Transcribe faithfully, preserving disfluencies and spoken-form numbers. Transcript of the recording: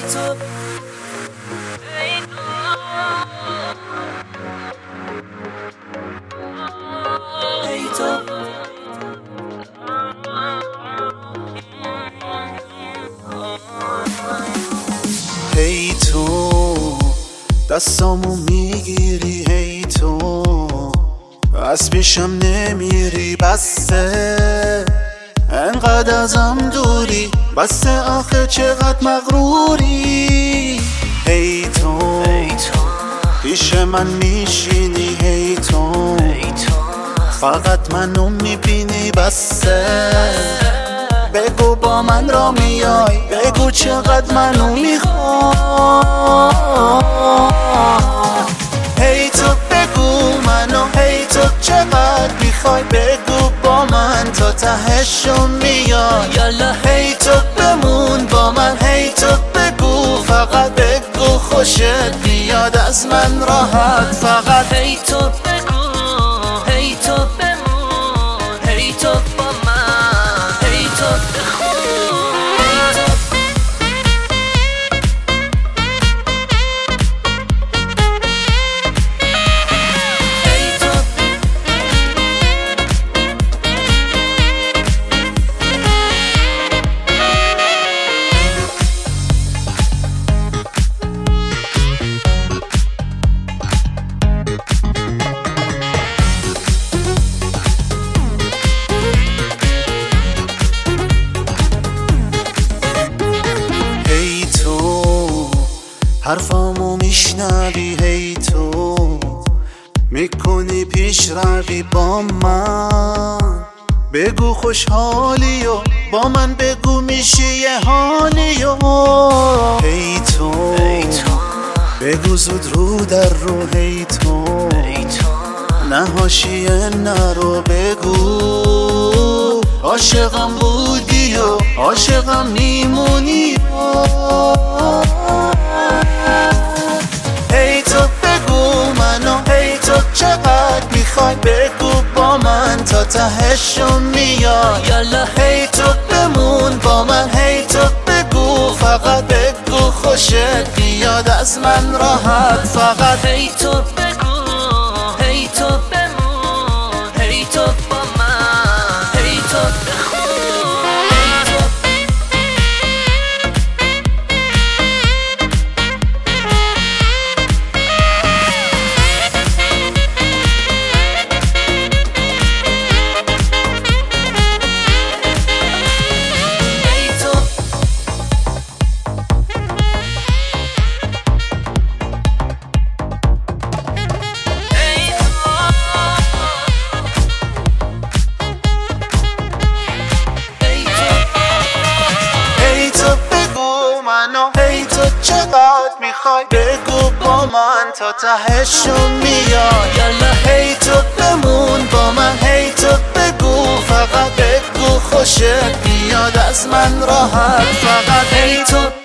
تو ای تو هی تو دستامو میگیری، هی تو از پیشم نمیری، بسه انقدر ازم دوری، بسه آخه چقدر مغروری. هی تو پیش من میشینی، هی تو فقط منو میبینی، بسه بگو با من را میای، بگو چقدر منو میخوای. هی تو بگو منو، هی تو چقدر میخوای، بگو با من تا تهشو میای. هی تو بمون با من، هی تو بگو، فقط بگو خوشت بیاد از من راحت. فقط هی تو بگو، هی تو بمون، هی تو با من، هی تو بخون. حرفامو میشنوی، هی تو میکنی پیش روی با من، بگو خوشحالی و با من بگو میشه یه حالی و هی تو بگو زود رو در رو، هی تو نه حاشیه نرو، بگو عاشقم بودی و عاشقم میمونی. هی تو بگو منو، هی تو چقدر میخوای، بگو با من تا تهشو میای. هی تو بمون با من، هی تو بگو، فقط بگو خوشت بیاد از من راحت. فقط هی تو بگو، هی تو بمون، هی تو با من، هی تو بخون. هی تو چقدر میخوای، بگو با من تا تهشو میای. هی تو بمون با من، هی تو بگو، فقط بگو خوشت بیاد از من راحت. فقط هی تو